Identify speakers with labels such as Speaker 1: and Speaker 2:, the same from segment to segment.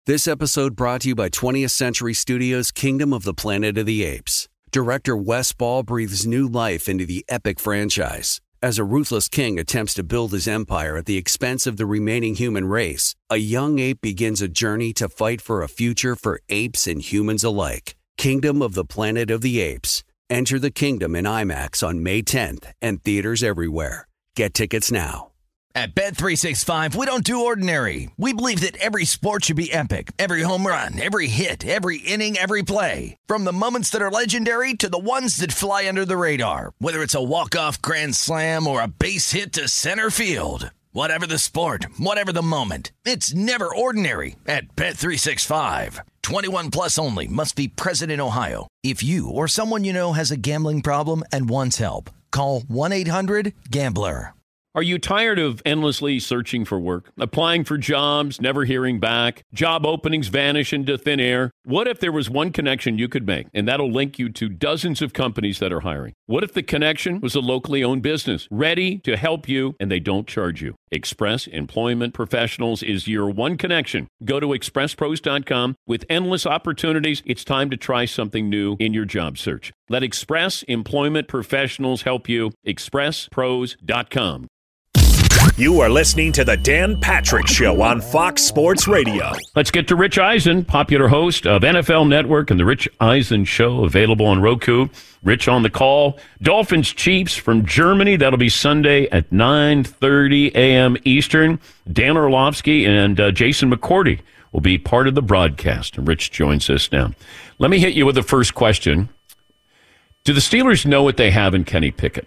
Speaker 1: This episode brought to you by 20th Century Studios' Kingdom of the Planet of the Apes. Director Wes Ball breathes new life into the epic franchise. As a ruthless king attempts to build his empire at the expense of the remaining human race, a young ape begins a journey to fight for a future for apes and humans alike. Kingdom of the Planet of the Apes. Enter the kingdom in IMAX on May 10th and theaters everywhere. Get tickets now.
Speaker 2: At Bet365, we don't do ordinary. We believe that every sport should be epic. Every home run, every hit, every inning, every play. From the moments that are legendary to the ones that fly under the radar. Whether it's a walk-off grand slam or a base hit to center field. Whatever the sport, whatever the moment. It's never ordinary at Bet365. 21 plus only. Must be present in Ohio. If you or someone you know has a gambling problem and wants help, call 1-800-GAMBLER.
Speaker 3: Are you tired of endlessly searching for work, applying for jobs, never hearing back, job openings vanish into thin air? What if there was one connection you could make, and that'll link you to dozens of companies that are hiring? What if the connection was a locally owned business, ready to help you, and they don't charge you? Express Employment Professionals is your one connection. Go to expresspros.com. With endless opportunities, it's time to try something new in your job search. Let Express Employment Professionals help you. expresspros.com.
Speaker 4: You are listening to The Dan Patrick Show on Fox Sports Radio.
Speaker 3: Let's get to Rich Eisen, popular host of NFL Network and The Rich Eisen Show, available on Roku. Rich on the call. Dolphins Chiefs from Germany. That'll be Sunday at 9:30 a.m. Eastern. Dan Orlovsky and Jason McCourty will be part of the broadcast. And Rich joins us now. Let me hit you with the first question. Do the Steelers know what they have in Kenny Pickett?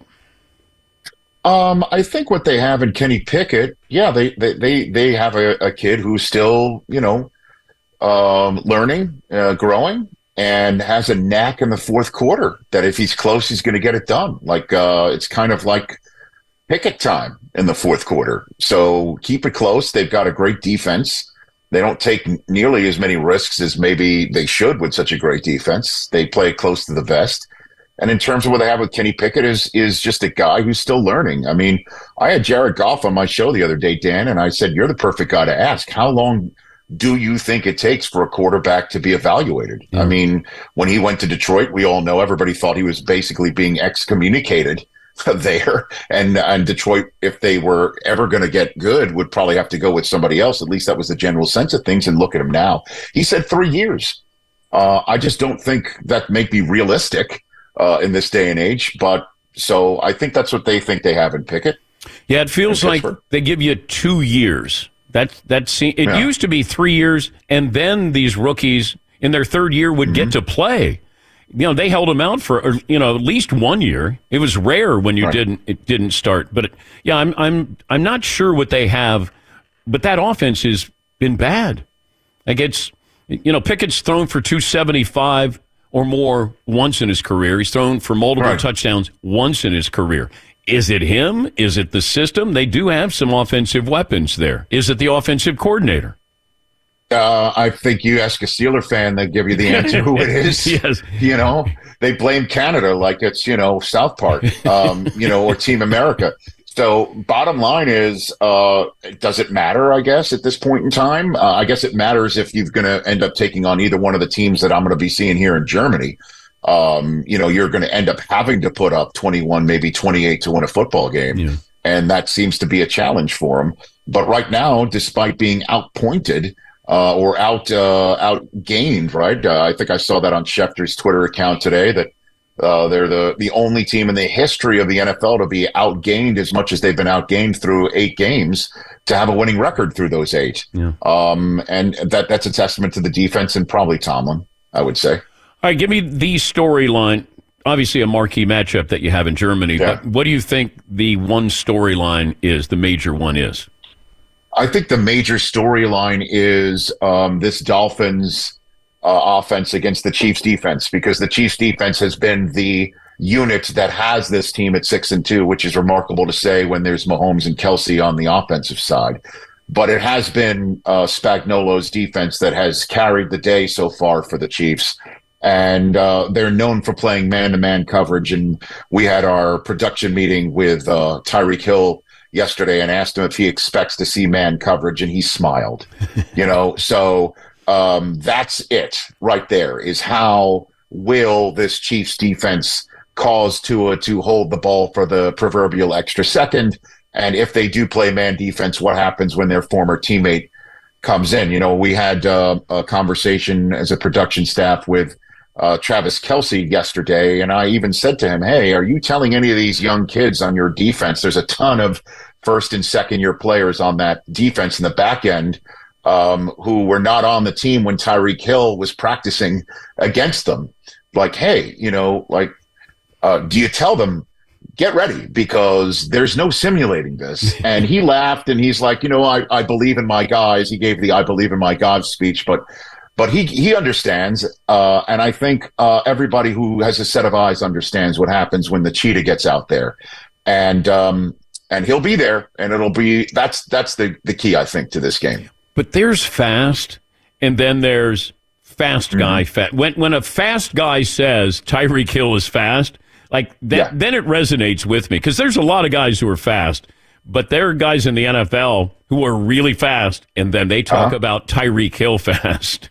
Speaker 5: I think what they have in Kenny Pickett, yeah, they have a kid who's still, learning, growing, and has a knack in the fourth quarter that if he's close, he's going to get it done. Like it's kind of like Pickett time in the fourth quarter. So keep it close. They've got a great defense. They don't take nearly as many risks as maybe they should with such a great defense. They play close to the vest. And in terms of what they have with Kenny Pickett is just a guy who's still learning. I mean, I had Jared Goff on my show the other day, Dan, and I said, you're the perfect guy to ask. How long do you think it takes for a quarterback to be evaluated? I mean, when he went to Detroit, we all know everybody thought he was basically being excommunicated there. And Detroit, if they were ever going to get good, would probably have to go with somebody else. At least that was the general sense of things. And look at him now. He said 3 years. I just don't think that may be realistic in this day and age, but so I think that's what they think they have in Pickett.
Speaker 3: Yeah, it feels like they give you 2 years. It used to be 3 years, and then these rookies in their third year would get to play. They held them out for at least 1 year. It was rare when you didn't start. But I'm not sure what they have, but that offense has been bad. Like Pickett's thrown for 275. Or more once in his career. He's thrown for multiple touchdowns once in his career. Is it him? Is it the system? They do have some offensive weapons there. Is it the offensive coordinator?
Speaker 5: I think you ask a Steeler fan, they give you the answer who it is.
Speaker 3: Yes.
Speaker 5: They blame Canada like it's, South Park, or Team America. So bottom line is, does it matter, I guess, at this point in time? I guess it matters if you're going to end up taking on either one of the teams that I'm going to be seeing here in Germany. You're going to end up having to put up 21, maybe 28 to win a football game. Yeah. And that seems to be a challenge for them. But right now, despite being outpointed or outgained, right? I think I saw that on Schefter's Twitter account today that they're the only team in the history of the NFL to be outgained as much as they've been outgained through 8 games to have a winning record through those 8. Yeah. And that's a testament to the defense and probably Tomlin, I would say.
Speaker 3: All right, give me the storyline. Obviously a marquee matchup that you have in Germany, but what do you think the one storyline is, the major one is?
Speaker 5: I think the major storyline is this Dolphins offense against the Chiefs defense, because the Chiefs defense has been the unit that has this team at 6-2, which is remarkable to say when there's Mahomes and Kelsey on the offensive side. But it has been Spagnuolo's defense that has carried the day so far for the Chiefs. And they're known for playing man-to-man coverage. And we had our production meeting with Tyreek Hill yesterday and asked him if he expects to see man coverage, and he smiled. So That's it right there, is how will this Chiefs defense cause Tua to hold the ball for the proverbial extra second? And if they do play man defense, what happens when their former teammate comes in? You know, we had a conversation as a production staff with Travis Kelce yesterday, and I even said to him, hey, are you telling any of these young kids on your defense, there's a ton of first and second year players on that defense in the back end who were not on the team when Tyreek Hill was practicing against them. Like, hey, you know, like, do you tell them, get ready, because there's no simulating this? And he laughed and he's like, you know, I believe in my guys. He gave the I believe in my God speech, but he understands. And I think everybody who has a set of eyes understands what happens when the cheetah gets out there. And he'll be there, and it'll be, that's the key, I think, to this game.
Speaker 3: But there's fast, and then there's fast guy. When a fast guy says Tyreek Hill is fast, like that, then it resonates with me, because there's a lot of guys who are fast, but there are guys in the NFL who are really fast, and then they talk about Tyreek Hill fast.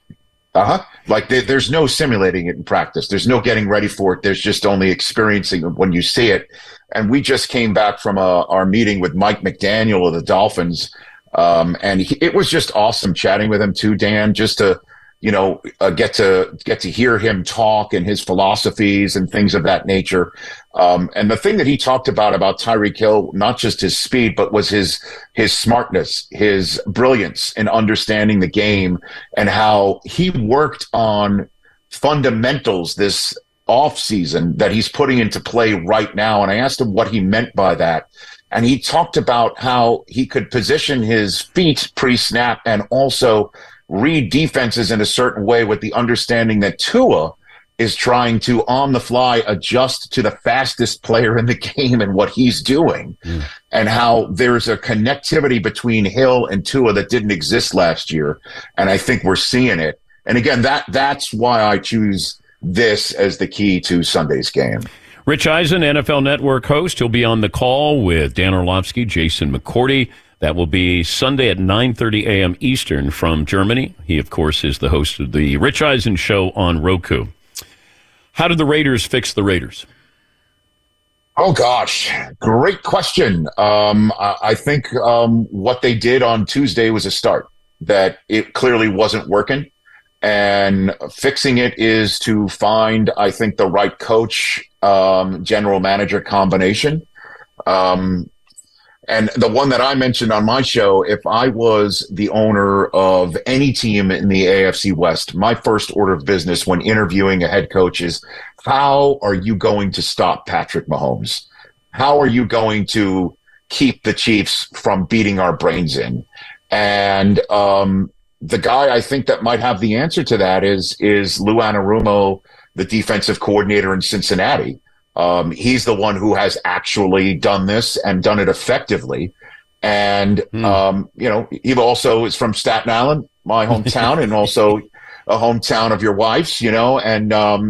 Speaker 5: Like there's no simulating it in practice. There's no getting ready for it. There's just only experiencing it when you see it. And we just came back from our meeting with Mike McDaniel of the Dolphins. And it was just awesome chatting with him too, Dan, just to, you know, get to hear him talk and his philosophies and things of that nature. And the thing that he talked about Tyreek Hill, not just his speed, but was his smartness, his brilliance in understanding the game, and how he worked on fundamentals this off season that he's putting into play right now. And I asked him what he meant by that. And he talked about how he could position his feet pre-snap and also read defenses in a certain way, with the understanding that Tua is trying to, on the fly, adjust to the fastest player in the game and what he's doing, and how there's a connectivity between Hill and Tua that didn't exist last year. And I think we're seeing it. And again, that's why I choose this as the key to Sunday's game.
Speaker 3: Rich Eisen, NFL Network host. He'll be on the call with Dan Orlovsky, Jason McCourty. That will be Sunday at 9:30 a.m. Eastern from Germany. He, of course, is the host of the Rich Eisen Show on Roku. How did the Raiders fix the Raiders?
Speaker 5: Oh, gosh. Great question. I think what they did on Tuesday was a start, that it clearly wasn't working. And fixing it is to find, I think, the right coach, general manager combination. And the one that I mentioned on my show, if I was the owner of any team in the AFC West, my first order of business when interviewing a head coach is, how are you going to stop Patrick Mahomes? How are you going to keep the Chiefs from beating our brains in? And the guy I think that might have the answer to that is Lou Anarumo, the defensive coordinator in Cincinnati. He's the one who has actually done this and done it effectively. And, you know, he also is from Staten Island, my hometown, and also a hometown of your wife's, you know, and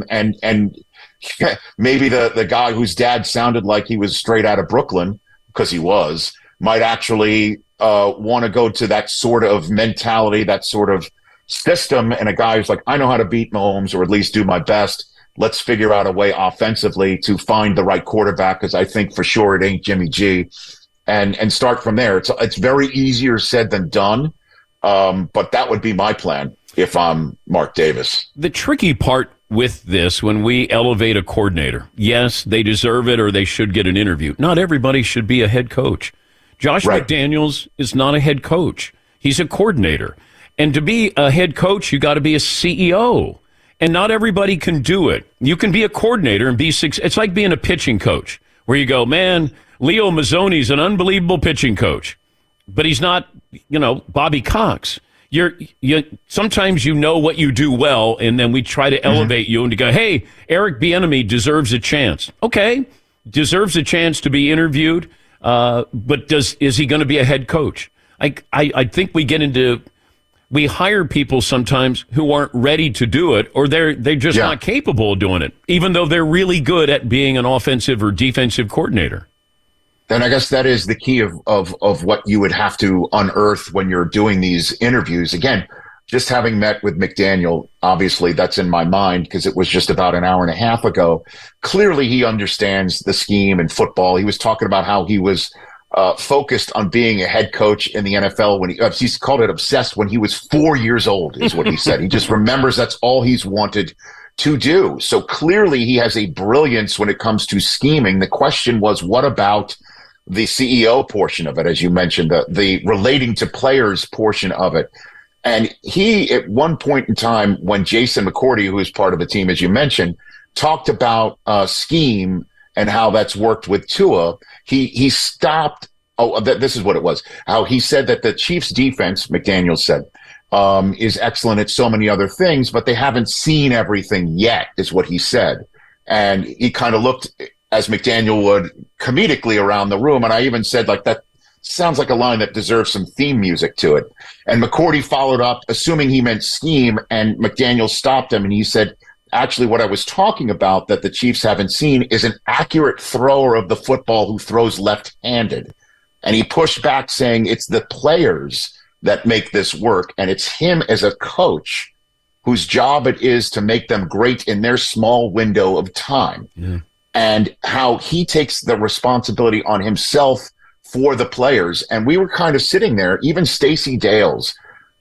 Speaker 5: maybe the guy whose dad sounded like he was straight out of Brooklyn, because he was, might actually want to go to that sort of mentality, that sort of system. And a guy who's like, I know how to beat Mahomes, or at least do my best. Let's figure out a way offensively to find the right quarterback, because I think for sure it ain't Jimmy G, and start from there. It's very easier said than done, but that would be my plan if I'm Mark Davis. The
Speaker 3: tricky part with this, when we elevate a coordinator, yes, they deserve it or they should get an interview. Not everybody should be a head coach. Josh McDaniels is not a head coach. He's a coordinator. And to be a head coach, you got to be a CEO. And not everybody can do it. You can be a coordinator and be it's like being a pitching coach, where you go, man, Leo Mazzoni's an unbelievable pitching coach, but he's not, you know, Bobby Cox. Sometimes you know what you do well, and then we try to elevate you and to go, hey, Eric Bieniemy deserves a chance. Okay, deserves a chance to be interviewed, but is he going to be a head coach? I think we hire people sometimes who aren't ready to do it, or they're just not capable of doing it, even though they're really good at being an offensive or defensive coordinator.
Speaker 5: Then I guess that is the key of what you would have to unearth when you're doing these interviews. Again, just having met with McDaniel, obviously that's in my mind because it was just about an hour and a half ago. Clearly he understands the scheme and football. He was talking about how he was focused on being a head coach in the NFL when he's called it obsessed when he was 4 years old is what he said. He just remembers that's all he's wanted to do. So clearly he has a brilliance when it comes to scheming. The question was, what about the CEO portion of it, as you mentioned, the relating to players portion of it? And he, at one point in time, when Jason McCourty, who is part of the team, as you mentioned, talked about scheme and how that's worked with Tua, he stopped. This is what it was. How he said that the Chiefs' defense, McDaniel said, is excellent at so many other things, but they haven't seen everything yet, is what he said. And he kind of looked, as McDaniel would, comedically around the room. And I even said, like, that sounds like a line that deserves some theme music to it. And McCourty followed up, assuming he meant scheme, and McDaniel stopped him, and he said, actually, what I was talking about that the Chiefs haven't seen is an accurate thrower of the football who throws left-handed. And he pushed back, saying it's the players that make this work, and it's him as a coach whose job it is to make them great in their small window of time. Yeah. And how he takes the responsibility on himself for the players. And we were kind of sitting there, even Stacey Dales,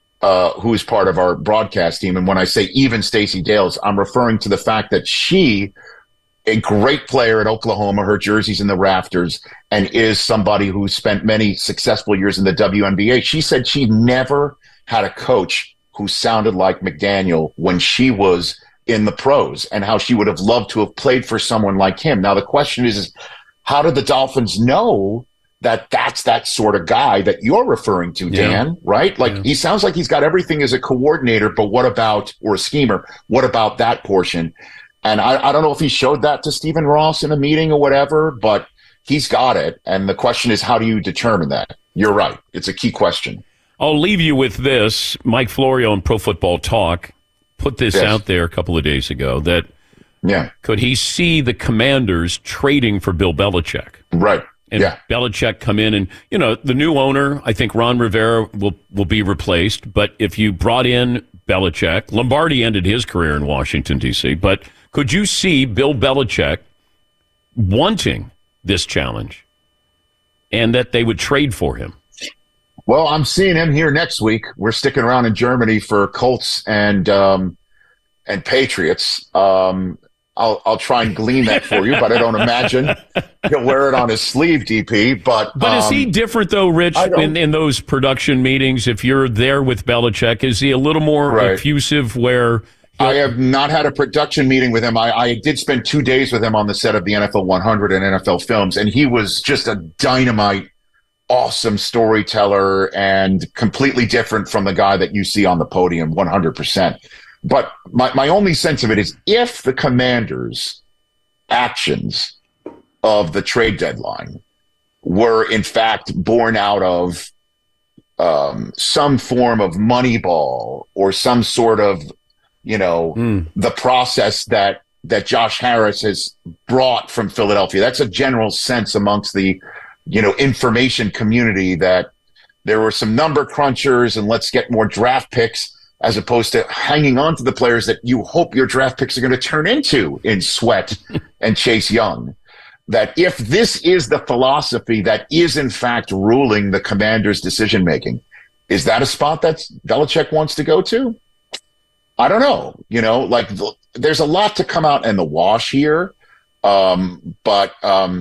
Speaker 5: who is part of our broadcast team. And when I say even Stacey Dales, I'm referring to the fact that she, a great player at Oklahoma, her jersey's in the rafters, and is somebody who spent many successful years in the WNBA. She said she never had a coach who sounded like McDaniel when she was in the pros, and how she would have loved to have played for someone like him. Now, the question is how did the Dolphins know that that's that sort of guy that you're referring to, Dan, right? Like, he sounds like he's got everything as a coordinator, but what about, or a schemer, what about that portion? And I don't know if he showed that to Stephen Ross in a meeting or whatever, but he's got it. And the question is, how do you determine that? You're right. It's a key question.
Speaker 3: I'll leave you with this. Mike Florio on Pro Football Talk put this out there a couple of days ago that could he see the Commanders trading for Bill Belichick?
Speaker 5: Right.
Speaker 3: And Belichick come in and, you know, the new owner, I think Ron Rivera will be replaced. But if you brought in Belichick, Lombardi ended his career in Washington, D.C. But could you see Bill Belichick wanting this challenge and that they would trade for him?
Speaker 5: Well, I'm seeing him here next week. We're sticking around in Germany for Colts and Patriots. I'll try and glean that for you, but I don't imagine he'll wear it on his sleeve, DP. But
Speaker 3: is he different, though, Rich, in those production meetings? If you're there with Belichick, is he a little more effusive where...
Speaker 5: I have not had a production meeting with him. I did spend 2 days with him on the set of the NFL 100 and NFL Films, and he was just a dynamite, awesome storyteller and completely different from the guy that you see on the podium, 100%. But my only sense of it is if the Commanders' actions of the trade deadline were in fact born out of some form of Moneyball or some sort of, you know, the process that Josh Harris has brought from Philadelphia, that's a general sense amongst the, you know, information community that there were some number crunchers and let's get more draft picks, as opposed to hanging on to the players that you hope your draft picks are going to turn into in Sweat and Chase Young. That if this is the philosophy that is in fact ruling the Commanders' decision-making, is that a spot that Belichick wants to go to? I don't know. You know, like there's a lot to come out in the wash here. But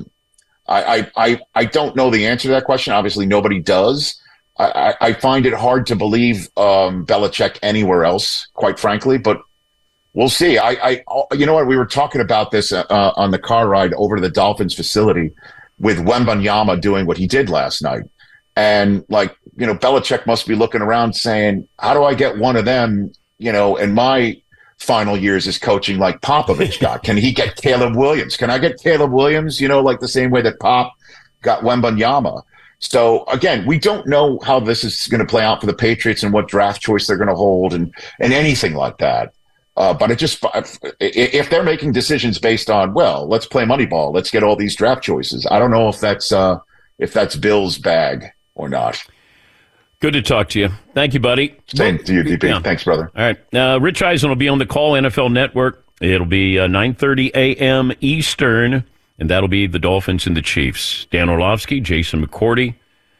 Speaker 5: I don't know the answer to that question. Obviously, nobody does. I find it hard to believe Belichick anywhere else, quite frankly, but we'll see. You know what? We were talking about this on the car ride over to the Dolphins facility with Wembanyama doing what he did last night. And, like, you know, Belichick must be looking around saying, how do I get one of them, you know, in my final years as coaching like Popovich got? Can he get Caleb Williams? Can I get Caleb Williams, you know, like the same way that Pop got Wembanyama? So, again, we don't know how this is going to play out for the Patriots and what draft choice they're going to hold and anything like that. But it just, if they're making decisions based on, well, let's play Moneyball, let's get all these draft choices, I don't know if that's Bill's bag or not.
Speaker 3: Good to talk to you. Thank you, buddy.
Speaker 5: Same to you, DP. Yeah. Thanks, brother.
Speaker 3: All right. Rich Eisen will be on the Call NFL Network. It'll be 9:30 a.m. Eastern, and that'll be the Dolphins and the Chiefs. Dan Orlovsky, Jason McCourty,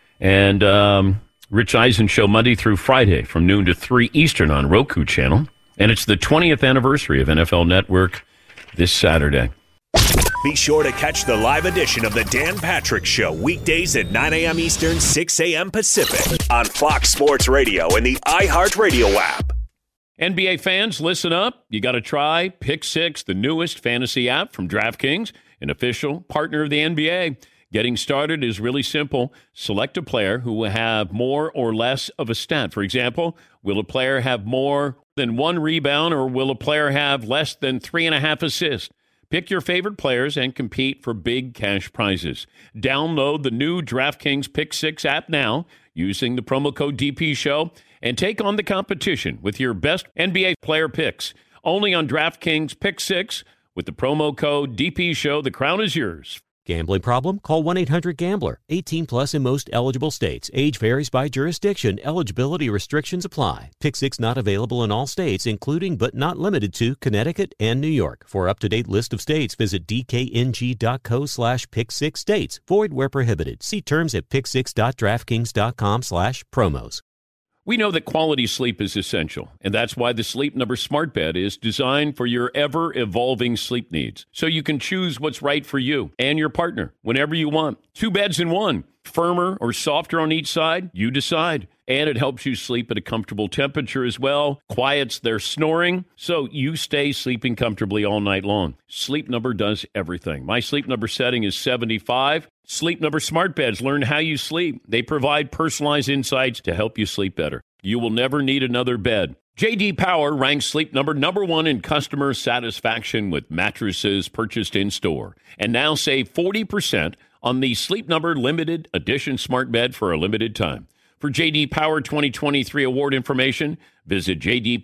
Speaker 3: and Rich Eisen show Monday through Friday from noon to 3 Eastern on Roku channel. And it's the 20th anniversary of NFL Network this Saturday.
Speaker 4: Be sure to catch the live edition of the Dan Patrick Show weekdays at 9 a.m. Eastern, 6 a.m. Pacific on Fox Sports Radio and the iHeartRadio app.
Speaker 3: NBA fans, listen up. You got to try Pick Six, the newest fantasy app from DraftKings, an official partner of the NBA. Getting started is really simple. Select a player who will have more or less of a stat. For example, will a player have more than 1 rebound, or will a player have less than 3.5 assists? Pick your favorite players and compete for big cash prizes. Download the new DraftKings Pick Six app now using the promo code DPShow and take on the competition with your best NBA player picks. Only on DraftKings Pick Six with the promo code DPShow. The crown is yours.
Speaker 6: Gambling problem? Call 1-800-GAMBLER. 18 plus in most eligible states. Age varies by jurisdiction. Eligibility restrictions apply. Pick Six not available in all states, including but not limited to Connecticut and New York. For up-to-date list of states, visit dkng.co/pick6states. Void where prohibited. See terms at pick6.draftkings.com/promos.
Speaker 3: We know that quality sleep is essential, and that's why the Sleep Number Smart Bed is designed for your ever-evolving sleep needs, so you can choose what's right for you and your partner whenever you want. 2 beds in one, firmer or softer on each side, you decide. And it helps you sleep at a comfortable temperature as well, quiets their snoring, so you stay sleeping comfortably all night long. Sleep Number does everything. My Sleep Number setting is 75. Sleep Number Smart Beds learn how you sleep. They provide personalized insights to help you sleep better. You will never need another bed. J.D. Power ranks Sleep Number #1 in customer satisfaction with mattresses purchased in-store. And now save 40% on the Sleep Number Limited Edition Smart Bed for a limited time. For J.D. Power 2023 award information, visit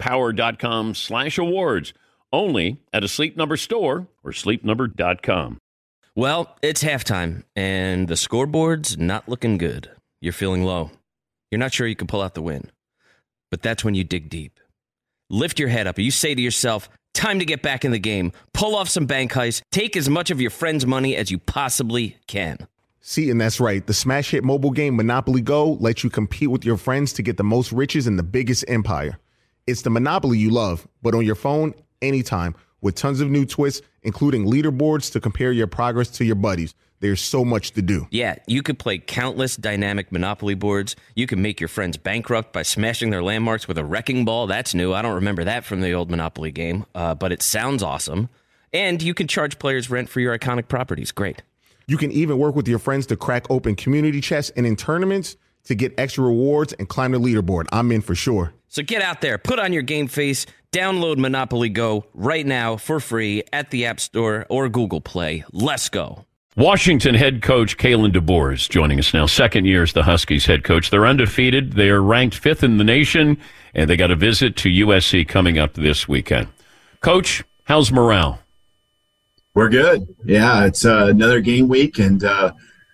Speaker 3: jdpower.com/awards. Only at a Sleep Number store or sleepnumber.com.
Speaker 7: Well, it's halftime, and the scoreboard's not looking good. You're feeling low. You're not sure you can pull out the win. But that's when you dig deep. Lift your head up. You say to yourself, time to get back in the game. Pull off some bank heists. Take as much of your friend's money as you possibly can.
Speaker 8: See, and that's right. The smash hit mobile game Monopoly Go lets you compete with your friends to get the most riches in the biggest empire. It's the Monopoly you love, but on your phone, anytime, with tons of new twists, including leaderboards to compare your progress to your buddies. There's so much to do.
Speaker 7: Yeah, you could play countless dynamic Monopoly boards. You can make your friends bankrupt by smashing their landmarks with a wrecking ball. That's new. I don't remember that from the old Monopoly game, but it sounds awesome. And you can charge players rent for your iconic properties. Great.
Speaker 8: You can even work with your friends to crack open community chests and in tournaments to get extra rewards and climb the leaderboard. I'm in for sure.
Speaker 7: So get out there, put on your game face, download Monopoly Go right now for free at the App Store or Google Play. Let's go.
Speaker 3: Washington head coach Kalen DeBoer is joining us now. Second year as the Huskies head coach. They're undefeated. They are ranked 5th in the nation, and they got a visit to USC coming up this weekend. Coach, how's morale?
Speaker 9: We're good. Yeah, it's another game week, and the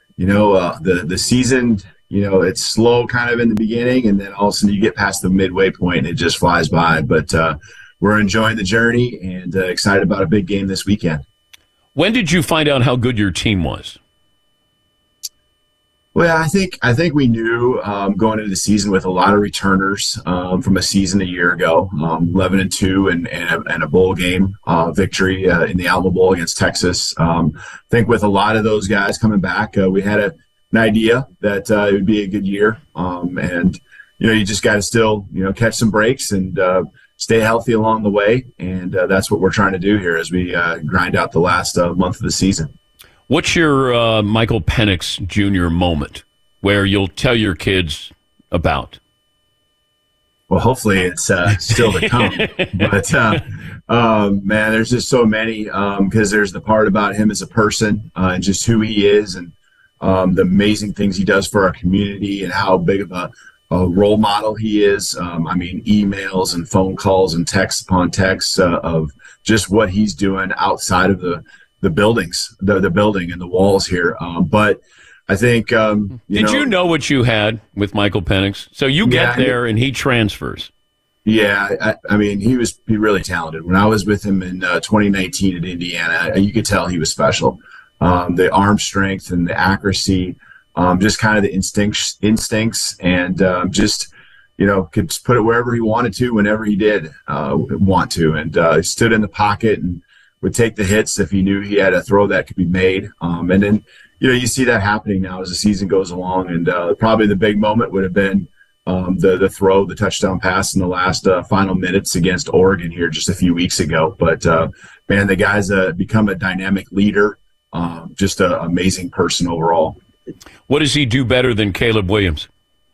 Speaker 9: season, it's slow kind of in the beginning, and then all of a sudden you get past the midway point and it just flies by. But we're enjoying the journey and excited about a big game this weekend.
Speaker 3: When did you find out how good your team was?
Speaker 9: Well, I think we knew going into the season with a lot of returners from a season a year ago, 11-2 and a bowl game victory in the Alamo Bowl against Texas. I think with a lot of those guys coming back, we had an idea that it would be a good year. And you just got to still catch some breaks and stay healthy along the way. And that's what we're trying to do here as we grind out the last month of the season.
Speaker 3: What's your Michael Penix Jr. moment where you'll tell your kids about?
Speaker 9: Well, hopefully it's still to come. But, man, there's just so many because there's the part about him as a person and just who he is and the amazing things he does for our community and how big of a role model he is. Emails and phone calls and texts upon texts of just what he's doing outside of the buildings, the building and the walls here. But I think.
Speaker 3: Did you know what you had with Michael Penix? So you get there and he transfers.
Speaker 9: Yeah, I mean, he really talented. When I was with him in 2019 at Indiana, you could tell he was special. The arm strength and the accuracy, just kind of the instincts, and just could just put it wherever he wanted to, whenever he did want to, and he stood in the pocket and would take the hits if he knew he had a throw that could be made. And then you see that happening now as the season goes along, and probably the big moment would have been the touchdown pass in the last final minutes against Oregon here just a few weeks ago. But man, the guy's become a dynamic leader, just an amazing person overall.
Speaker 3: What does he do better than Caleb Williams?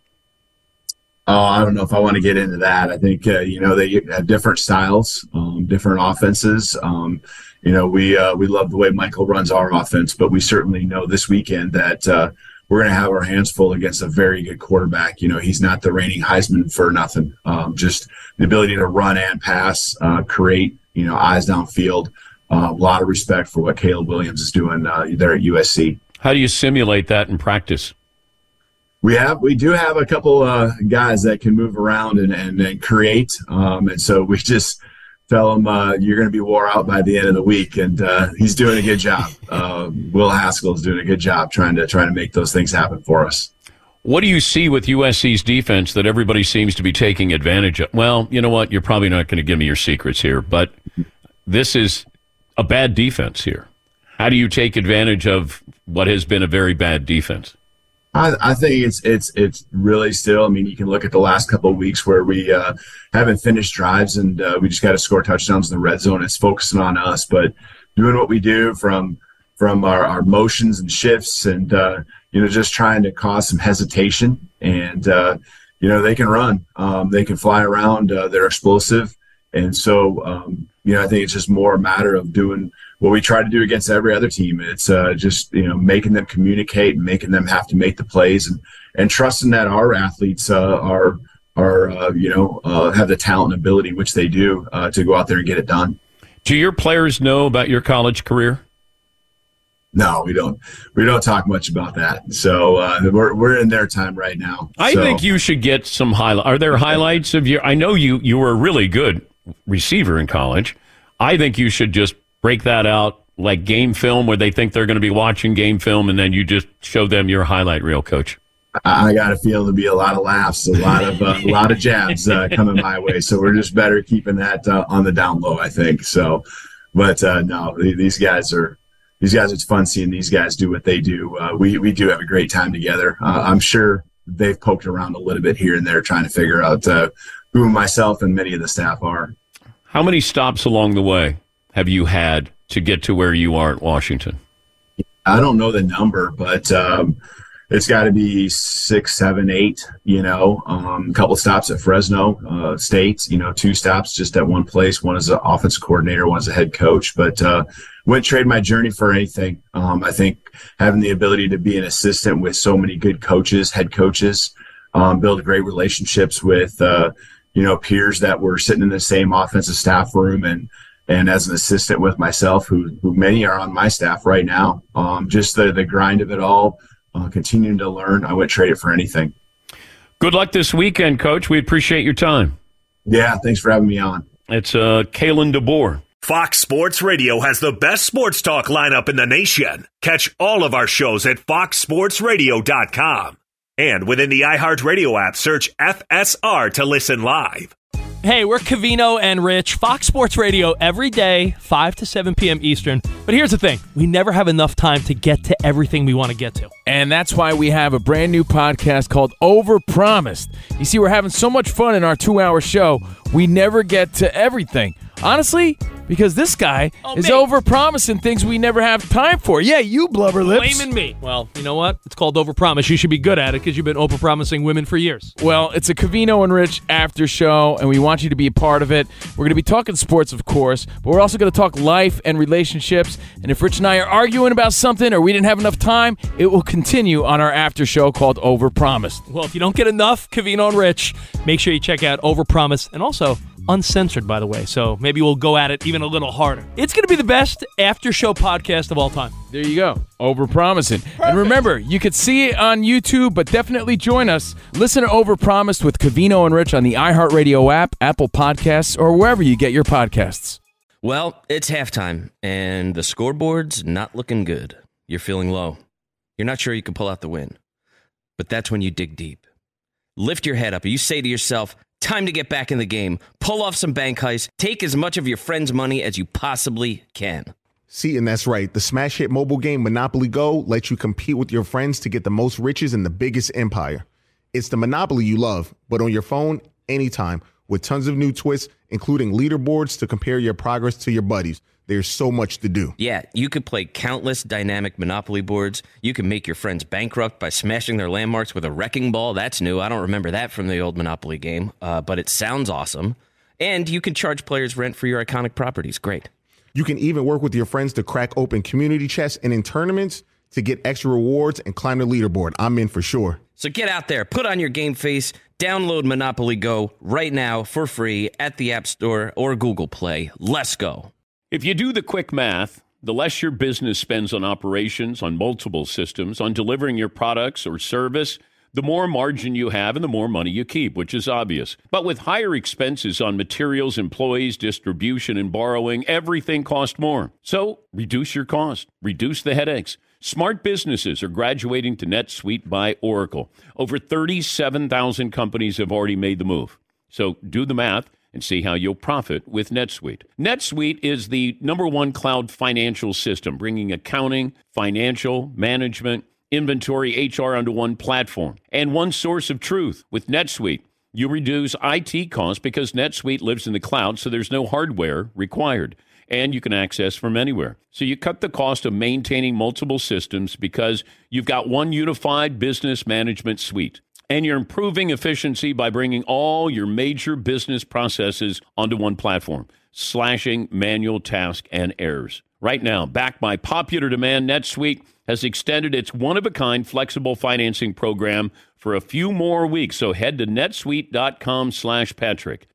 Speaker 9: I don't know if I want to get into that. I think they have different styles, different offenses. We love the way Michael runs our offense, but we certainly know this weekend that we're going to have our hands full against a very good quarterback. He's not the reigning Heisman for nothing. Just the ability to run and pass, create, eyes downfield. A lot of respect for what Caleb Williams is doing there at USC.
Speaker 3: How do you simulate that in practice?
Speaker 9: We do have a couple guys that can move around and create. And so we just tell him you're going to be wore out by the end of the week, and he's doing a good job. Will Haskell is doing a good job trying to make those things happen for us.
Speaker 3: What do you see with USC's defense that everybody seems to be taking advantage of? Well, you know what? You're probably not going to give me your secrets here, but this is a bad defense here. How do you take advantage of what has been a very bad defense?
Speaker 9: I think it's really still. I mean, you can look at the last couple of weeks where we haven't finished drives, and we just got to score touchdowns in the red zone. It's focusing on us, but doing what we do from our motions and shifts, and just trying to cause some hesitation. And they can run, they can fly around, they're explosive, and so I think it's just more a matter of doing what we try to do against every other team. It's just making them communicate and making them have to make the plays, and trusting that our athletes have the talent and ability, which they do, to go out there and get it done.
Speaker 3: Do your players know about your college career?
Speaker 9: No, we don't. We don't talk much about that. So we're in their time right now.
Speaker 3: I think you should get some highlights. Are there highlights of your? I know you were a really good receiver in college. I think you should just break that out like game film, where they think they're going to be watching game film, and then you just show them your highlight reel, Coach.
Speaker 9: I got a feel to be a lot of laughs, a lot of jabs coming my way. So we're just better keeping that on the down low, I think. So, but no, these guys, it's fun seeing these guys do what they do. We do have a great time together. I'm sure they've poked around a little bit here and there trying to figure out who myself and many of the staff are.
Speaker 3: How many stops along the way have you had to get to where you are at Washington?
Speaker 9: I don't know the number, but it's got to be 6, 7, 8, a couple stops at Fresno State, 2 stops just at one place. One as an offense coordinator, one as a head coach, but wouldn't trade my journey for anything. I think having the ability to be an assistant with so many good coaches, head coaches, build great relationships with, peers that were sitting in the same offensive staff room, and as an assistant with myself, who many are on my staff right now, just the grind of it all, continuing to learn, I wouldn't trade it for anything.
Speaker 3: Good luck this weekend, Coach. We appreciate your time.
Speaker 9: Yeah, thanks for having me on.
Speaker 3: It's Kalen DeBoer.
Speaker 4: Fox Sports Radio has the best sports talk lineup in the nation. Catch all of our shows at foxsportsradio.com. And within the iHeartRadio app, search FSR to listen live.
Speaker 10: Hey, we're Covino and Rich, Fox Sports Radio every day, 5 to 7 p.m. Eastern. But here's the thing. We never have enough time to get to everything we want to get to.
Speaker 11: And that's why we have a brand new podcast called Overpromised. You see, we're having so much fun in our 2-hour show, we never get to everything. Honestly, because this guy is overpromising things we never have time for. Yeah, you blubber lips.
Speaker 10: Blaming me. Well, you know what? It's called overpromise. You should be good at it because you've been overpromising women for years.
Speaker 11: Well, it's a Covino and Rich after show, and we want you to be a part of it. We're going to be talking sports, of course, but we're also going to talk life and relationships. And if Rich and I are arguing about something or we didn't have enough time, it will continue on our after show called Overpromised.
Speaker 10: Well, if you don't get enough Covino and Rich, make sure you check out Overpromise and also uncensored, by the way, so maybe we'll go at it even a little harder. It's going to be the best after-show podcast of all time.
Speaker 11: There you go. Overpromising. And remember, you could see it on YouTube, but definitely join us. Listen to Overpromised with Covino and Rich on the iHeartRadio app, Apple Podcasts, or wherever you get your podcasts.
Speaker 7: Well, it's halftime, and the scoreboard's not looking good. You're feeling low. You're not sure you can pull out the win. But that's when you dig deep. Lift your head up, and you say to yourself, time to get back in the game. Pull off some bank heists. Take as much of your friend's money as you possibly can.
Speaker 8: See, and that's right. The smash hit mobile game Monopoly Go lets you compete with your friends to get the most riches in the biggest empire. It's the Monopoly you love, but on your phone, anytime, with tons of new twists, including leaderboards to compare your progress to your buddies. There's so much to do.
Speaker 7: Yeah, you could play countless dynamic Monopoly boards. You can make your friends bankrupt by smashing their landmarks with a wrecking ball. That's new. I don't remember that from the old Monopoly game, but it sounds awesome. And you can charge players rent for your iconic properties. Great.
Speaker 8: You can even work with your friends to crack open community chests and in tournaments to get extra rewards and climb the leaderboard. I'm in for sure.
Speaker 7: So get out there, put on your game face, download Monopoly Go right now for free at the App Store or Google Play. Let's go.
Speaker 3: If you do the quick math, the less your business spends on operations, on multiple systems, on delivering your products or service, the more margin you have and the more money you keep, which is obvious. But with higher expenses on materials, employees, distribution, and borrowing, everything costs more. So reduce your cost, reduce the headaches. Smart businesses are graduating to NetSuite by Oracle. Over 37,000 companies have already made the move. So do the math and see how you'll profit with NetSuite. NetSuite is the #1 cloud financial system, bringing accounting, financial, management, inventory, HR onto one platform and one source of truth. With NetSuite, you reduce IT costs because NetSuite lives in the cloud, so there's no hardware required. And you can access from anywhere. So you cut the cost of maintaining multiple systems because you've got one unified business management suite. And you're improving efficiency by bringing all your major business processes onto one platform, slashing manual tasks and errors. Right now, backed by popular demand, NetSuite has extended its one-of-a-kind flexible financing program for a few more weeks. So head to netsuite.com/Patrick.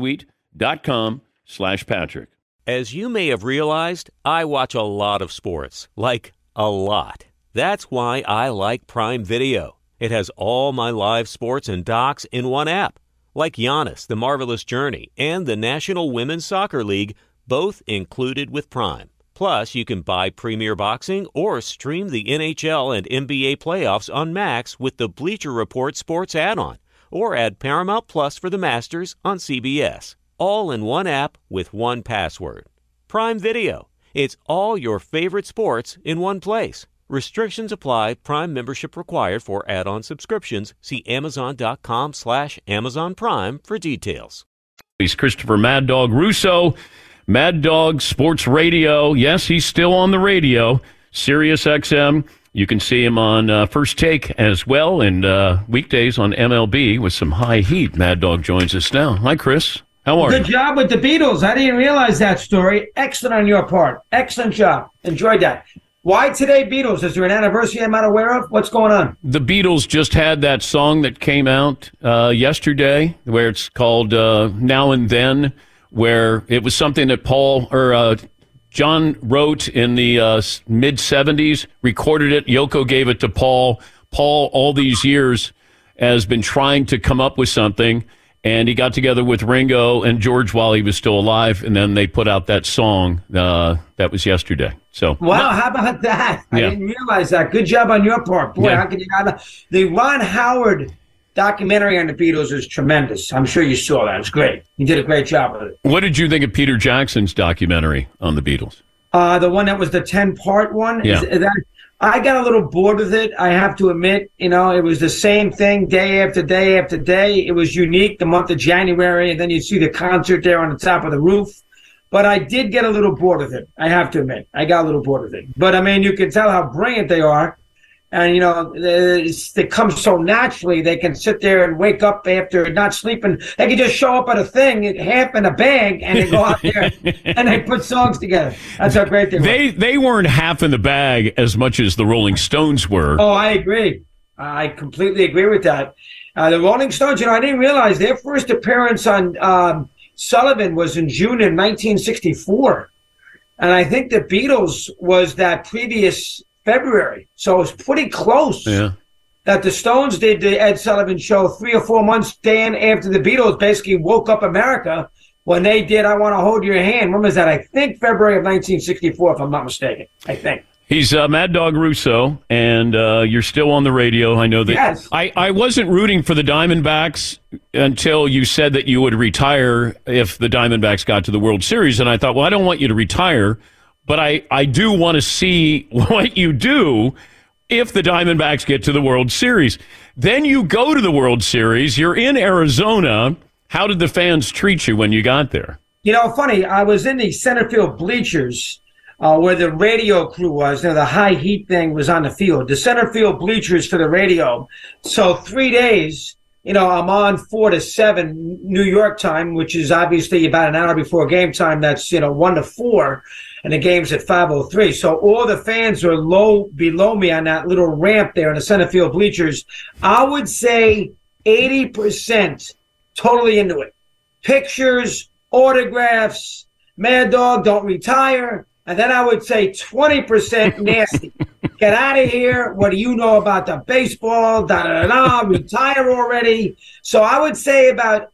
Speaker 3: netsuite.com/Patrick.
Speaker 6: As you may have realized, I watch a lot of sports, like a lot. That's why I like Prime Video. It has all my live sports and docs in one app, like Giannis, The Marvelous Journey, and the National Women's Soccer League, both included with Prime. Plus, you can buy Premier Boxing or stream the NHL and NBA playoffs on Max with the Bleacher Report Sports add-on, or add Paramount Plus for the Masters on CBS. All in one app with one password. Prime Video. It's all your favorite sports in one place. Restrictions apply. Prime membership required for add-on subscriptions. See Amazon.com/Amazon Prime for details.
Speaker 3: He's Christopher Mad Dog Russo, Mad Dog Sports Radio. Yes, he's still on the radio. Sirius XM. You can see him on First Take as well, and weekdays on MLB with some high heat. Mad Dog joins us now. Hi, Chris. How are you?
Speaker 12: Good job with the Beatles. I didn't realize that story. Excellent on your part. Excellent job. Enjoyed that. Why today, Beatles? Is there an anniversary I'm not aware of? What's going on?
Speaker 3: The Beatles just had that song that came out yesterday, where it's called Now and Then, where it was something that John wrote in the mid-'70s, recorded it. Yoko gave it to Paul. Paul, all these years, has been trying to come up with something. And he got together with Ringo and George while he was still alive, and then they put out that song that was yesterday. So
Speaker 12: wow, how about that? I didn't realize that. Good job on your part. Boy, how can you not? The Ron Howard documentary on the Beatles is tremendous. I'm sure you saw that. It's great. You did a great job with it.
Speaker 3: What did you think of Peter Jackson's documentary on the Beatles?
Speaker 12: The one that was the 10-part one?
Speaker 3: Yeah.
Speaker 12: I got a little bored with it, I have to admit. You know, it was the same thing day after day after day. It was unique, the month of January, and then you see the concert there on the top of the roof. But I did get a little bored with it, I have to admit. I got a little bored with it. But, I mean, you can tell how brilliant they are. And, you know, they come so naturally. They can sit there and wake up after not sleeping. They can just show up at a thing, half in a bag, and they go out there and they put songs together. That's how great they were.
Speaker 3: They weren't half in the bag as much as the Rolling Stones were.
Speaker 12: Oh, I agree. I completely agree with that. The Rolling Stones, you know, I didn't realize their first appearance on Sullivan was in June of 1964. And I think the Beatles was that previous February. So it was pretty close.
Speaker 3: Yeah.
Speaker 12: That the Stones did the Ed Sullivan Show 3 or 4 months after the Beatles basically woke up America when they did I Want to Hold Your Hand. When was that? I think February of 1964, if I'm not mistaken. I think.
Speaker 3: He's Mad Dog Russo, and you're still on the radio. I know that.
Speaker 12: Yes.
Speaker 3: I wasn't rooting for the Diamondbacks until you said that you would retire if the Diamondbacks got to the World Series, and I thought, well, I don't want you to retire, but I do want to see what you do if the Diamondbacks get to the World Series. Then you go to the World Series. You're in Arizona. How did the fans treat you when you got there?
Speaker 12: You know, funny, I was in the center field bleachers where the radio crew was. You know, the high heat thing was on the field. The center field bleachers for the radio. So 3 days, you know, I'm on 4 to 7 New York time, which is obviously about an hour before game time. That's, 1 to 4. And the game's at 5:03. So all the fans are below me on that little ramp there in the center field bleachers. I would say 80% totally into it. Pictures, autographs, Mad Dog, don't retire. And then I would say 20% nasty. Get out of here. What do you know about the baseball? Da-da-da-da. Retire already. So I would say about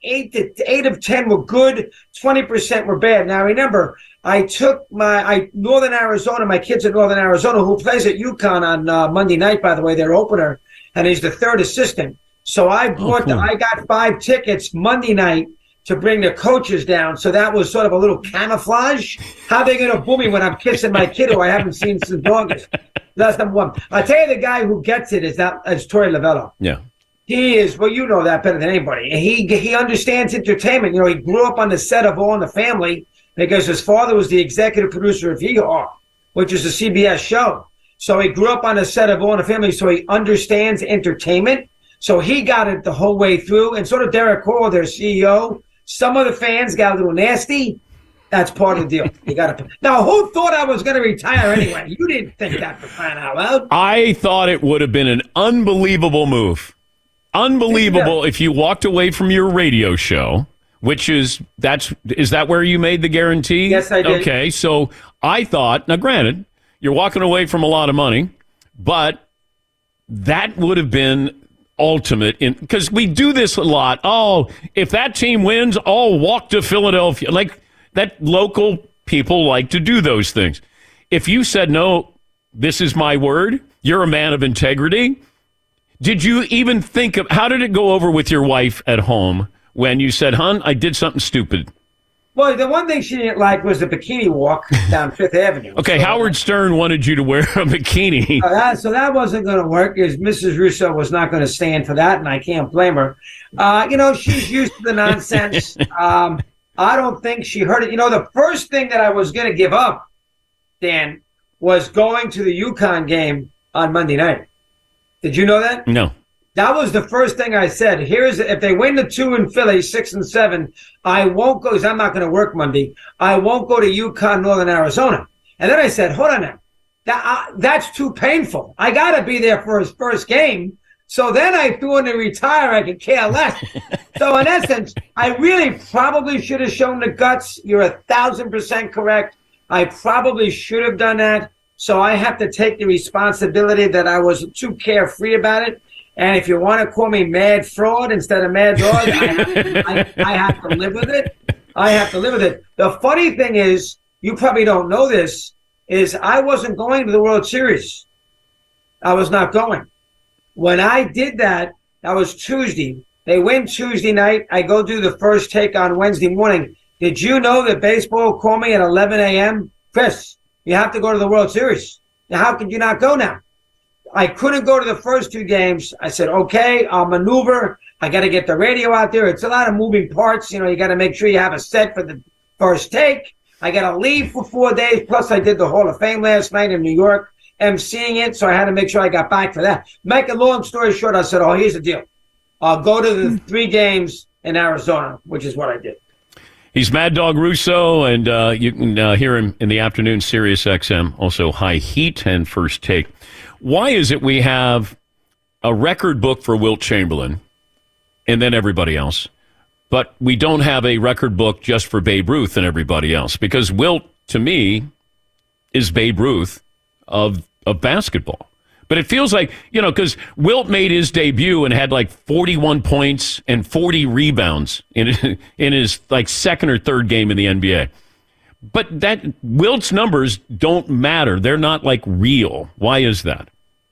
Speaker 12: 8 of 10 were good. 20% were bad. Now, remember, I took Northern Arizona, my kids at Northern Arizona, who plays at UConn on Monday night, by the way, their opener, and he's the third assistant. So I I got 5 tickets Monday night to bring the coaches down. So that was sort of a little camouflage. How are they going to boo me when I'm kissing my kid who I haven't seen since August? That's number one. I'll tell you the guy who gets it is Torey Lovullo.
Speaker 3: Yeah.
Speaker 12: He is, well, you know that better than anybody. And he understands entertainment. He grew up on the set of All in the Family because his father was the executive producer of Hee Haw, which is a CBS show. So he grew up on the set of All in the Family, so he understands entertainment. So he got it the whole way through. And sort of Derek Hall, their CEO, some of the fans got a little nasty. That's part of the deal. You got to. Now, who thought I was going to retire anyway? You didn't think that, for crying out loud.
Speaker 3: I thought it would have been an unbelievable move. Unbelievable if you walked away from your radio show, which is that where you made the guarantee?
Speaker 12: Yes, I did.
Speaker 3: Okay, so I thought, now granted, you're walking away from a lot of money, but that would have been ultimate, because we do this a lot. Oh, if that team wins, I'll walk to Philadelphia. Like, that local people like to do those things. If you said, no, this is my word, you're a man of integrity, did you even think of, how did it go over with your wife at home when you said, hon, I did something stupid?
Speaker 12: Well, the one thing she didn't like was the bikini walk down Fifth Avenue.
Speaker 3: Okay, so, Howard Stern wanted you to wear a bikini.
Speaker 12: So that wasn't going to work, because Mrs. Russo was not going to stand for that, and I can't blame her. She's used to the nonsense. I don't think she heard it. The first thing that I was going to give up, Dan, was going to the UConn game on Monday night. Did you know that?
Speaker 3: No.
Speaker 12: That was the first thing I said. If they win the 2 in Philly, 6 and 7, I won't go, because I'm not going to work Monday. I won't go to UConn, Northern Arizona. And then I said, hold on now. That's too painful. I got to be there for his first game. So then I threw in to retire. I could care less. So in essence, I really probably should have shown the guts. You're 1,000% correct. I probably should have done that. So I have to take the responsibility that I was too carefree about it. And if you want to call me Mad Fraud instead of Mad Dog, I have to live with it. I have to live with it. The funny thing is, you probably don't know this, is I wasn't going to the World Series. I was not going. When I did that was Tuesday. They win Tuesday night. I go do the first take on Wednesday morning. Did you know that baseball called me at 11 a.m.? Chris, you have to go to the World Series. Now, how could you not go now? I couldn't go to the first 2 games. I said, okay, I'll maneuver. I got to get the radio out there. It's a lot of moving parts. You got to make sure you have a set for the first take. I got to leave for 4 days. Plus, I did the Hall of Fame last night in New York, emceeing it. So I had to make sure I got back for that. Make a long story short, I said, here's the deal. I'll go to the 3 games in Arizona, which is what I did.
Speaker 3: He's Mad Dog Russo, and you can hear him in the afternoon, Sirius XM, also High Heat and First Take. Why is it we have a record book for Wilt Chamberlain and then everybody else, but we don't have a record book just for Babe Ruth and everybody else, because Wilt, to me, is Babe Ruth of basketball. But it feels like, because Wilt made his debut and had like 41 points and 40 rebounds in his like second or third game in the NBA. But Wilt's numbers don't matter. They're not like real. Why is that?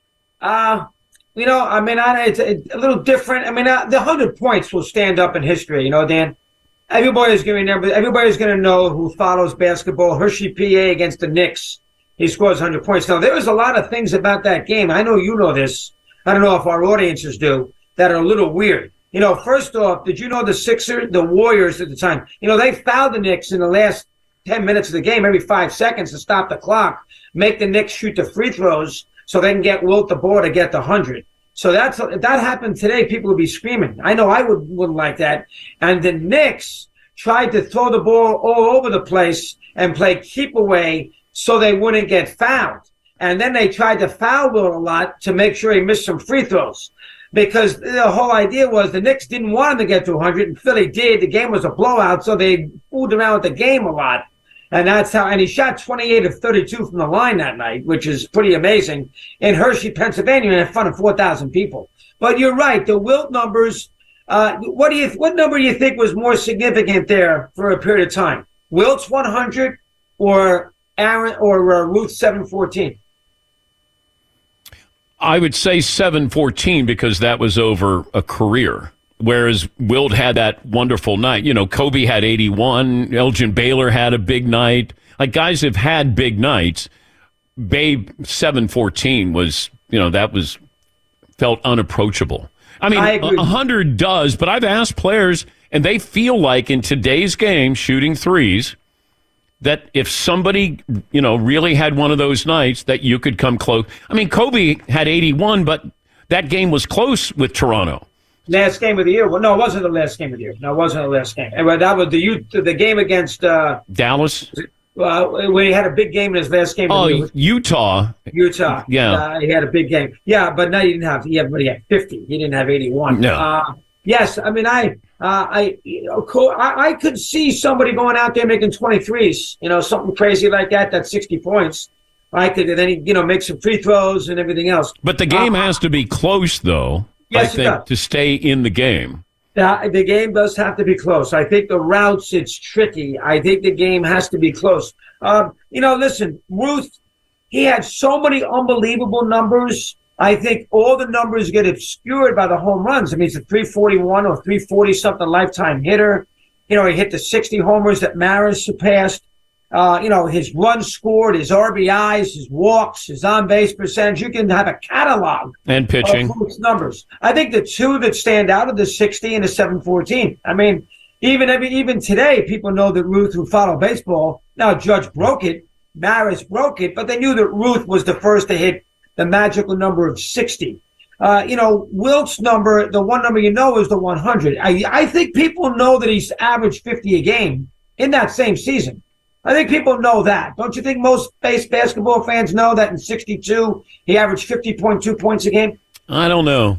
Speaker 12: It's a little different. The 100 points will stand up in history, Dan. Everybody's going to remember. Everybody's going to know who follows basketball. Hershey, PA against the Knicks. He scores 100 points. Now, there was a lot of things about that game. I know you know this. I don't know if our audiences do, that are a little weird. First off, did you know the Warriors at the time, they fouled the Knicks in the last 10 minutes of the game, every 5 seconds to stop the clock, make the Knicks shoot the free throws so they can get Wilt the ball to get the 100. So if that happened today, people would be screaming. I know I wouldn't like that. And the Knicks tried to throw the ball all over the place and play keep away so they wouldn't get fouled. And then they tried to foul Wilt a lot to make sure he missed some free throws. Because the whole idea was the Knicks didn't want him to get to 100, and Philly did. The game was a blowout, so they fooled around with the game a lot. And and he shot 28 of 32 from the line that night, which is pretty amazing, in Hershey, Pennsylvania, in front of 4,000 people. But you're right, the Wilt numbers, what number do you think was more significant there for a period of time? Wilt's 100 or Ruth's 714?
Speaker 3: I would say 714 because that was over a career, whereas Wilt had that wonderful night. Kobe had 81. Elgin Baylor had a big night. Like, guys have had big nights. Babe 714 was, felt unapproachable. I mean, 100 does, but I've asked players, and they feel like in today's game, shooting threes, that if somebody, really had one of those nights that you could come close. I mean, Kobe had 81, but that game was close with Toronto.
Speaker 12: Last game of the year. Well, no, it wasn't the last game of the year. No, it wasn't the last game. That was the game against
Speaker 3: Dallas.
Speaker 12: When he had a big game in his last game.
Speaker 3: Utah.
Speaker 12: Yeah. He had a big game. Yeah, but no, he didn't have. He had 50. He didn't have 81.
Speaker 3: No.
Speaker 12: Yes, I mean, I could see somebody going out there making 23s, something crazy like that. That's 60 points. I could, and then he, make some free throws and everything else.
Speaker 3: But the game has to be close, though.
Speaker 12: Yes,
Speaker 3: I think, to stay in the game.
Speaker 12: The game does have to be close. I think the routes, it's tricky. I think the game has to be close. Listen, Ruth, he had so many unbelievable numbers. I think all the numbers get obscured by the home runs. I mean, he's a 341 or 340 something lifetime hitter. He hit the 60 homers that Maris surpassed. His runs scored, his RBIs, his walks, his on-base percentage. You can have a catalog
Speaker 3: and pitching
Speaker 12: of Ruth's numbers. I think the two that stand out are the 60 and the 714. I mean, even today, people know that Ruth, who follow baseball, now Judge broke it, Maris broke it, but they knew that Ruth was the first to hit the magical number of 60. Wilt's number, the one number is the 100. I think people know that he's averaged 50 a game in that same season. I think people know that. Don't you think most basketball fans know that in 62 he averaged 50.2 points a game?
Speaker 3: I don't know.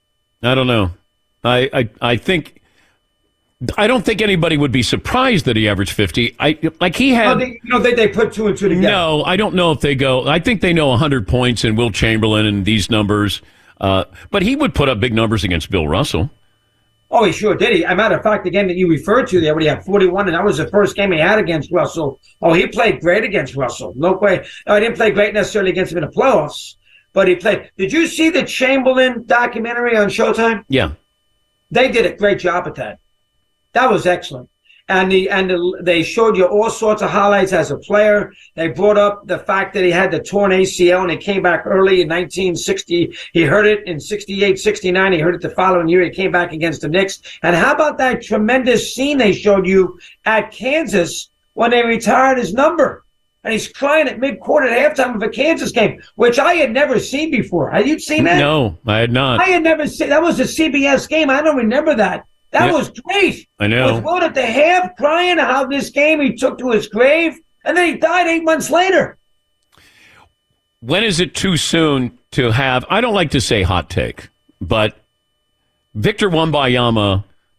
Speaker 3: I think I don't think anybody would be surprised that he averaged 50. He had.
Speaker 12: They put two and two together.
Speaker 3: No, I don't know if they go. I think they know 100 points in Wilt Chamberlain and these numbers. But he would put up big numbers against Bill Russell.
Speaker 12: Oh, he sure did. As a matter of fact, the game that you referred to there, where he had 41, and that was the first game he had against Russell. Oh, he played great against Russell. No way. No, he didn't play great necessarily against him in the playoffs, but he played. Did you see the Chamberlain documentary on Showtime?
Speaker 3: Yeah.
Speaker 12: They did a great job at that. That was excellent. And they showed you all sorts of highlights as a player. They brought up the fact that he had the torn ACL and he came back early in 1960. He hurt it in 68, 69. He hurt it the following year. He came back against the Knicks. And how about that tremendous scene they showed you at Kansas when they retired his number? And he's crying at mid-quarter at halftime of a Kansas game, which I had never seen before. Had you seen that?
Speaker 3: No, I had not.
Speaker 12: I had never seen. That was a CBS game. I don't remember that. That was great.
Speaker 3: I know.
Speaker 12: Was Wilt at the half crying how this game he took to his grave, and then he died 8 months later.
Speaker 3: When is it too soon to have, I don't like to say hot take, but Victor Wembanyama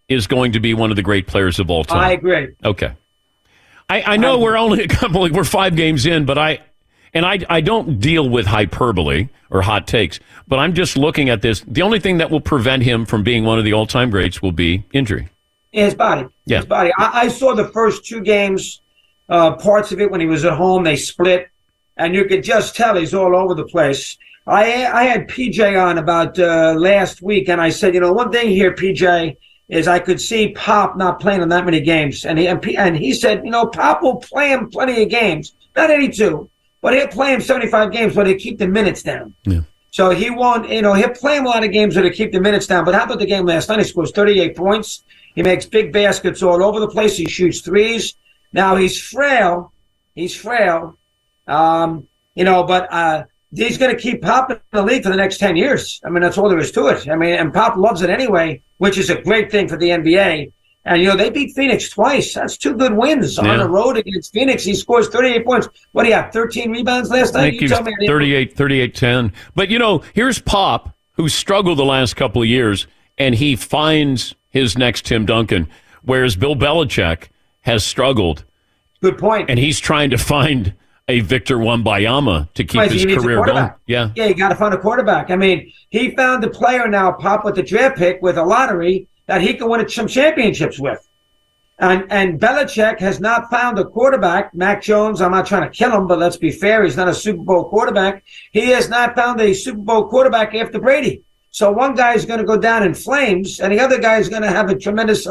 Speaker 3: is going to be one of the great players of all time.
Speaker 12: I agree.
Speaker 3: Okay. I know we're only we're 5 games in, but I don't deal with hyperbole or hot takes, but I'm just looking at this. The only thing that will prevent him from being one of the all-time greats will be injury.
Speaker 12: His body.
Speaker 3: Yeah.
Speaker 12: His body. I saw the first 2 games, parts of it when he was at home. They split, and you could just tell he's all over the place. I had PJ on about last week, and I said, one thing here, PJ, is I could see Pop not playing in that many games. And he said, Pop will play him plenty of games. Not 82, but he'll play him 75 games, but he'll keep the minutes down.
Speaker 3: Yeah.
Speaker 12: So he won't, he'll play him a lot of games that he'll keep the minutes down. But how about the game last night? He scores 38 points. He makes big baskets all over the place. He shoots threes. Now, he's frail. But he's going to keep Pop in the league for the next 10 years. I mean, that's all there is to it. I mean, and Pop loves it anyway, which is a great thing for the NBA. And, they beat Phoenix twice. That's 2 good wins on the road against Phoenix. He scores 38 points. What do you have, 13 rebounds last night?
Speaker 3: I think he was 38-10. But, here's Pop, who's struggled the last couple of years, and he finds his next Tim Duncan, whereas Bill Belichick has struggled.
Speaker 12: Good point.
Speaker 3: And he's trying to find a Victor Wembanyama to keep his career going. Yeah,
Speaker 12: you got to find a quarterback. I mean, he found a player now, Pop, with the draft pick, with a lottery, that he can win some championships with. And Belichick has not found a quarterback. Mac Jones, I'm not trying to kill him, but let's be fair, he's not a Super Bowl quarterback. He has not found a Super Bowl quarterback after Brady. So one guy is going to go down in flames, and the other guy is going to have a tremendous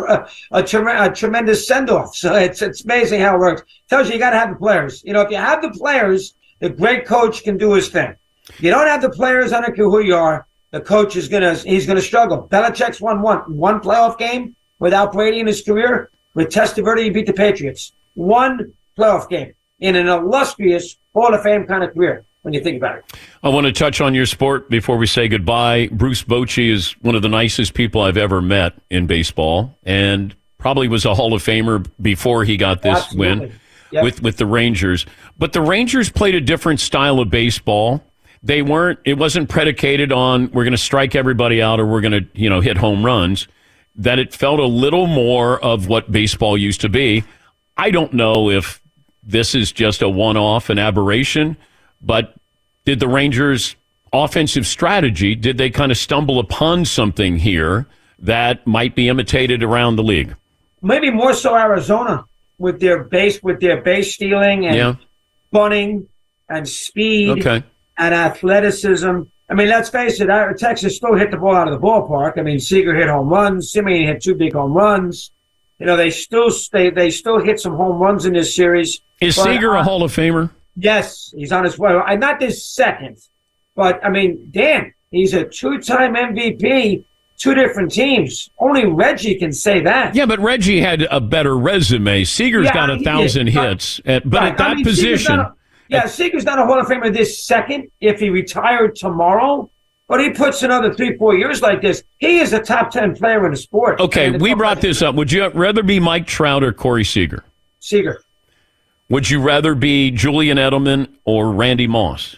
Speaker 12: send-off. So it's amazing how it works. Tells you got to have the players. If you have the players, the great coach can do his thing. If you don't have the players, I don't care who you are, the coach is going to struggle. Belichick's won one playoff game without Brady in his career. With Testaverde, he beat the Patriots. One playoff game in an illustrious Hall of Fame kind of career. When you think about it.
Speaker 3: I want to touch on your sport before we say goodbye. Bruce Bochy is one of the nicest people I've ever met in baseball, and probably was a Hall of Famer before he got this win with the Rangers. But the Rangers played a different style of baseball. It wasn't predicated on we're going to strike everybody out or we're going to, hit home runs. That it felt a little more of what baseball used to be. I don't know if this is just a one-off, an aberration. But did the Rangers' offensive strategy, did they kind of stumble upon something here that might be imitated around the league?
Speaker 12: Maybe more so Arizona with their base stealing and bunting and speed and athleticism. I mean, let's face it, Texas still hit the ball out of the ballpark. I mean, Seager hit home runs. Simeon hit 2 big home runs. They still hit some home runs in this series.
Speaker 3: Is Seager a Hall of Famer?
Speaker 12: Yes, he's on his way. Not this second, but, I mean, Dan, he's a 2-time MVP, 2 different teams. Only Reggie can say that.
Speaker 3: Yeah, but Reggie had a better resume. Seager's got 1,000 hits. But at that position...
Speaker 12: Seager's not a Hall of Famer this second if he retired tomorrow, but he puts another 3-4 years like this. He is a top 10 player in the sport.
Speaker 3: Okay, we brought this up. Would you rather be Mike Trout or Corey Seager?
Speaker 12: Seager.
Speaker 3: Would you rather be Julian Edelman or Randy Moss?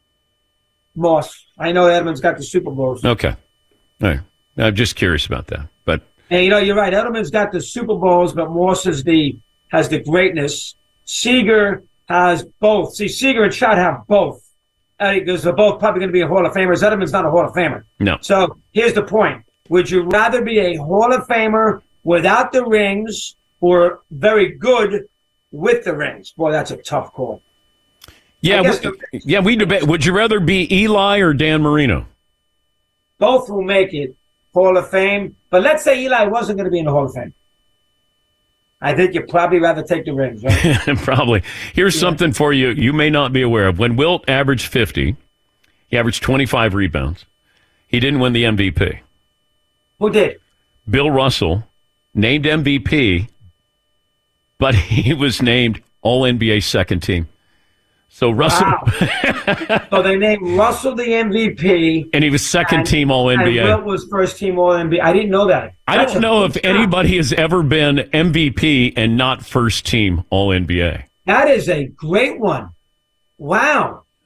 Speaker 12: Moss. I know Edelman's got the Super Bowls.
Speaker 3: Okay. All right. I'm just curious about that. But
Speaker 12: and you're right. Edelman's got the Super Bowls, but Moss has the greatness. Seager has both. See, Seager and Trout have both. Because they're both probably going to be a Hall of Famers. Edelman's not a Hall of Famer.
Speaker 3: No.
Speaker 12: So here's the point. Would you rather be a Hall of Famer without the rings or very good with the rings? Boy, that's a tough call.
Speaker 3: Yeah, we debate. Would you rather be Eli or Dan Marino?
Speaker 12: Both will make it Hall of Fame. But let's say Eli wasn't going to be in the Hall of Fame. I think you'd probably rather take the rings, right?
Speaker 3: Probably. Here's something for you you may not be aware of. When Wilt averaged 50, he averaged 25 rebounds. He didn't win the MVP.
Speaker 12: Who did?
Speaker 3: Bill Russell, named MVP, but he was named All-NBA second team. So Russell...
Speaker 12: Wow. So they named Russell the MVP.
Speaker 3: And he was second team All-NBA.
Speaker 12: And Wilt was first team All-NBA. I didn't know that.
Speaker 3: I don't know if anybody has ever been MVP and not first team All-NBA.
Speaker 12: That is a great one. Wow.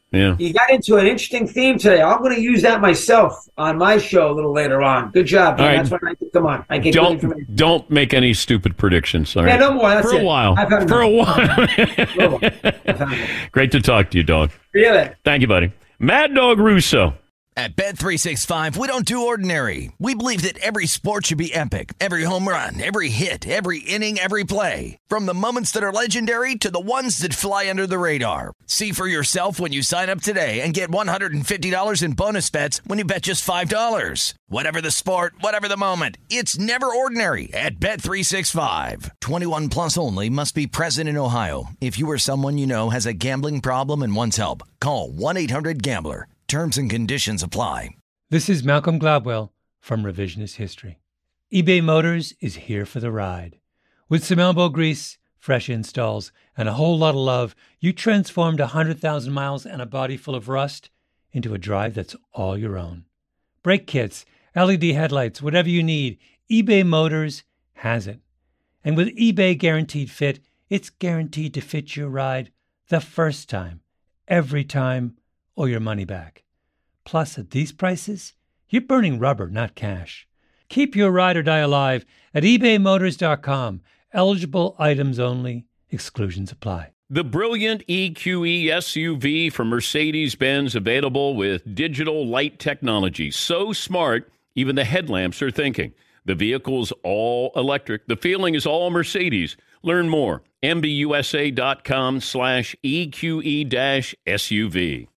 Speaker 3: Yeah.
Speaker 12: You got into an interesting theme today. I'm going to use that myself on my show a little later on. Good job, man. Right. That's what I think. Come on. I get good information.
Speaker 3: Don't make any stupid predictions. All right?
Speaker 12: Yeah, no more. That's
Speaker 3: For a while. For a while. Great to talk to you, dog.
Speaker 12: Really?
Speaker 3: Thank you, buddy. Mad Dog Russo.
Speaker 2: At Bet365, we don't do ordinary. We believe that every sport should be epic. Every home run, every hit, every inning, every play. From the moments that are legendary to the ones that fly under the radar. See for yourself when you sign up today and get $150 in bonus bets when you bet just $5. Whatever the sport, whatever the moment, it's never ordinary at Bet365. 21 plus only. Must be present in Ohio. If you or someone you know has a gambling problem and wants help, call 1-800-GAMBLER. Terms and conditions apply.
Speaker 13: This is Malcolm Gladwell from Revisionist History. eBay Motors is here for the ride. With some elbow grease, fresh installs, and a whole lot of love, you transformed 100,000 miles and a body full of rust into a drive that's all your own. Brake kits, LED headlights, whatever you need, eBay Motors has it. And with eBay Guaranteed Fit, it's guaranteed to fit your ride the first time, every time, or your money back. Plus, at these prices, you're burning rubber, not cash. Keep your ride or die alive at ebaymotors.com. Eligible items only. Exclusions apply.
Speaker 3: The brilliant EQE SUV from Mercedes-Benz, available with digital light technology. So smart, even the headlamps are thinking. The vehicle's all electric. The feeling is all Mercedes. Learn more. MBUSA.com/EQE-SUV.